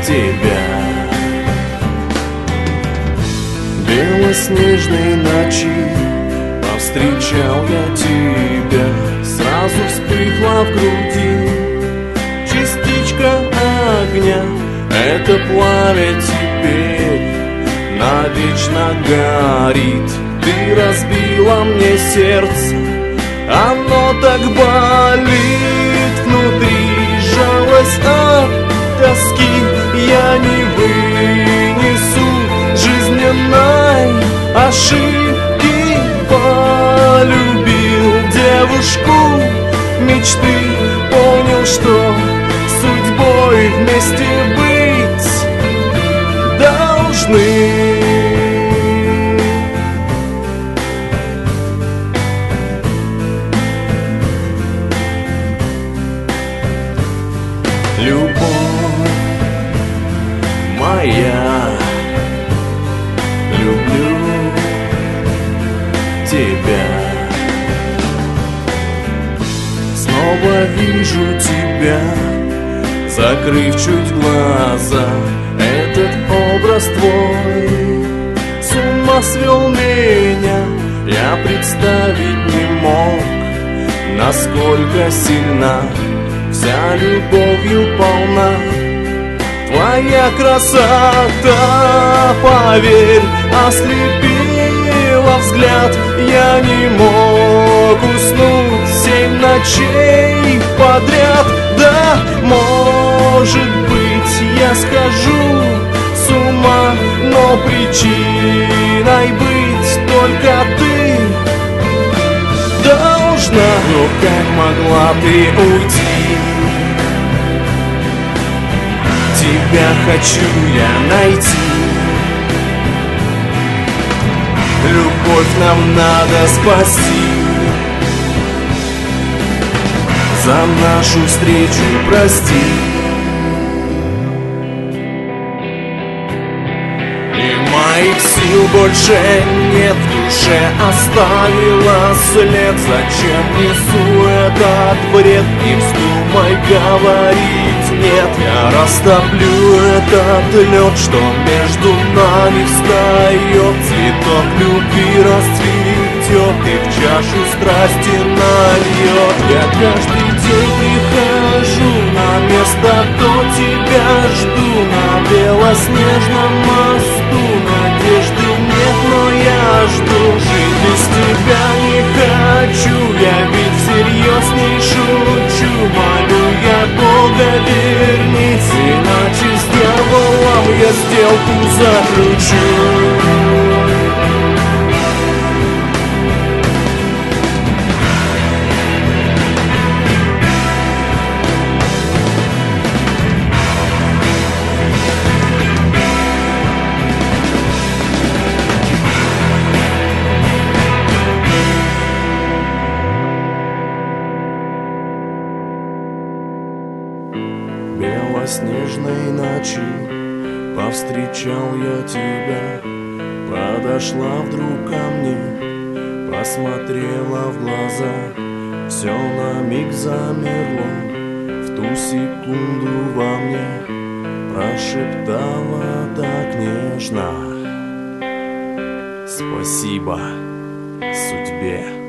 тебя. Белоснежной ночи повстречал я тебя. Сразу вспыхла в груди частичка огня. Это пламя теперь навечно горит. Ты разбила мне сердце, оно так болит внутри. Жалость от тоски я не вынесу жизненной ошибки. Полюбил девушку мечты, понял, что судьбой вместе быть должны. Любовь моя, люблю тебя. Снова вижу тебя, закрыв чуть глаза. Этот образ твой с ума свел меня. Я представить не мог, насколько сильна, вся любовью полна твоя красота. Поверь, ослепила взгляд, я не мог уснуть 7 ночей подряд. Да, может быть, я схожу с ума, но причиной быть только ты должна. Но как могла ты уйти? Тебя хочу я найти. Любовь нам надо спасти. За нашу встречу прости. И моих сил больше нет, в душе оставила след. Зачем несу этот бред? Не вздумай говорить нет. Я растоплю этот лед, что между нами встает. Цветок любви расцветет и в чашу страсти нальет. Я каждый день прихожу на место, то тебя жду. На белоснежном мосту надежды нет, но я жду. Жить без тебя не хочу, я ведь всерьез не шучу. Молю я Бога, вернись, иначе с дьяволом я сделку заключу. Белоснежной ночи повстречал я тебя. Подошла вдруг ко мне, посмотрела в глаза. Все на миг замерло, в ту секунду во мне прошептала так нежно: спасибо судьбе.